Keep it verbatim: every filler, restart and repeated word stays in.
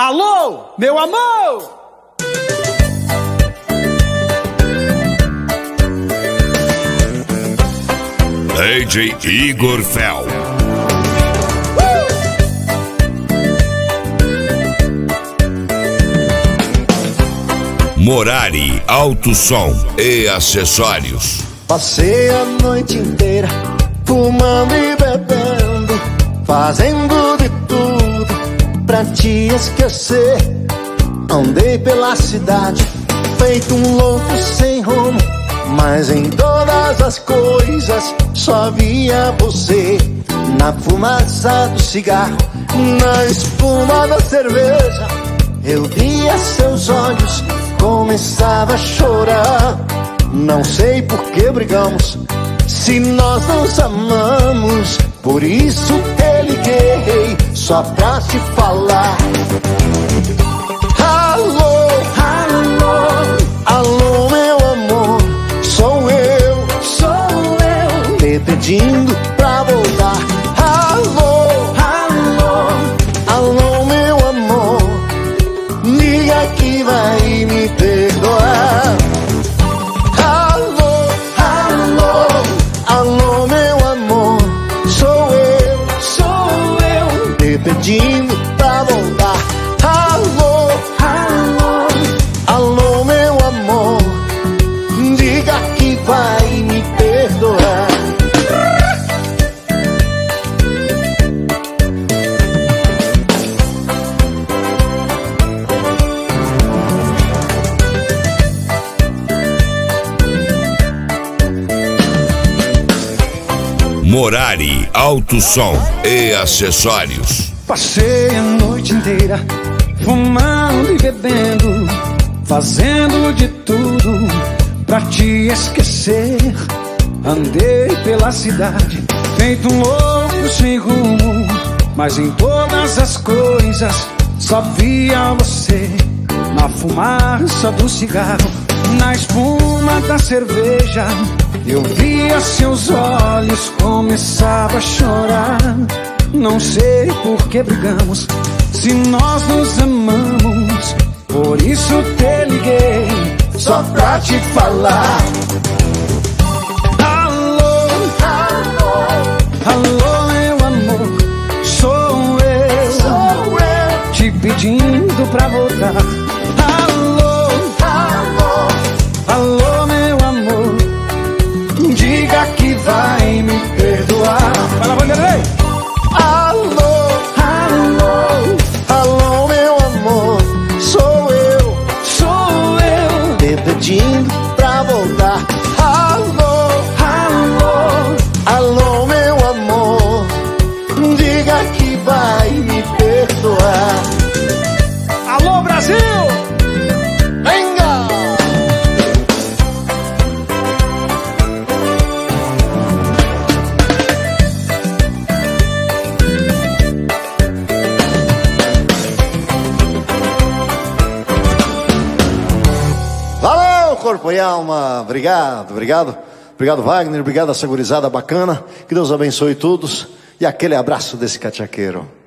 Alô, meu amor! D J Igor Fel. Morari Alto Som e Acessórios. Passei a noite inteira fumando e bebendo, fazendo de tudo pra te esquecer. Andei pela cidade feito um louco sem rumo, mas em todas as coisas só via você. Na fumaça do cigarro, na espuma da cerveja, eu via seus olhos, começava a chorar. Não sei por que brigamos, se nós nos amamos. Por isso te liguei, só pra te falar. Alô, alô, alô, meu amor. Sou eu, sou eu, te pedindo pra voltar. Alô, alô, alô, meu amor. Liga que vai me perdoar. Alô, alô, alô, meu amor. Sou eu, sou eu, te pedindo pra voltar. Alô, alô, alô, meu amor. Diga que vai me perdoar. Morari Alto Som e Acessórios. Passei a noite inteira fumando e bebendo, fazendo de tudo pra te esquecer. Andei pela cidade feito um louco sem rumo, mas em todas as coisas só via você. Na fumaça do cigarro, na espuma da cerveja, eu via seus olhos, começava a chorar. Não sei por que brigamos, se nós nos amamos. Por isso te liguei, só pra te falar. Alô, alô, alô, meu amor. Sou eu, sou eu, te pedindo pra voltar. Alô, alô, alô, meu amor. Diga que vai me perdoar. Vai lá, Vanderlei! Alô, alô, alô, meu amor. Sou eu, Sou eu, te pedindo pra voltar. Alô, alô, alô, meu amor. Diga que vai me perdoar. alô, Brasil! Venga! Valeu, corpo e alma. Obrigado, obrigado. Obrigado, Wagner. Obrigado, essa gurizada bacana. Que Deus abençoe todos. E aquele abraço desse cachaqueiro.